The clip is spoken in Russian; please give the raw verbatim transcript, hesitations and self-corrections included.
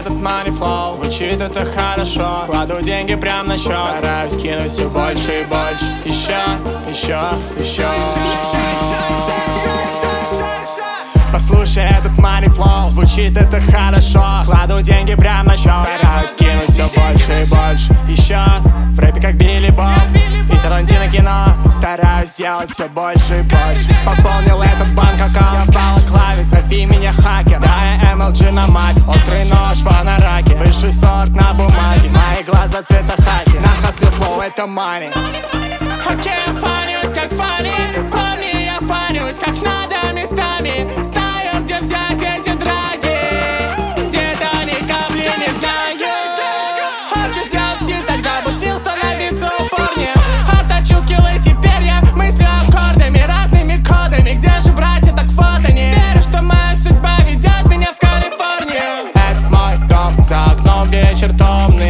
этот money flow, звучит это хорошо. Кладу деньги прямо на счет, стараюсь кинуть все больше и больше. Еще, еще, еще. Послушай этот money flow, звучит это хорошо. Кладу деньги прямо на счет, стараюсь кинуть все больше и больше. Еще в рэпе как Билли Боб и Тарантино кино, стараюсь делать все больше и больше. Пополнил этот банк аккаунт, я в балаклаве, зови меня хакер. Да, я эм эл джи на мапе, острый нож в анараке, высший сорт на бумаге, мои глаза цвета хаки. На хасле флоу это money. Окей, я фанюсь как фани, помни, я фанюсь как надо местами. Знаю, где взять эти драги, где-то они капли не знаю. Хочешь делать стиль, тогда будь пил, становиться упорнее. Отточил скиллы, теперь я мыслю аккордами, разными кодами. Где же братья, так вот они. Верю, что моя судьба ведет меня в Калифорнию. Это мой дом, за окном вечер томный.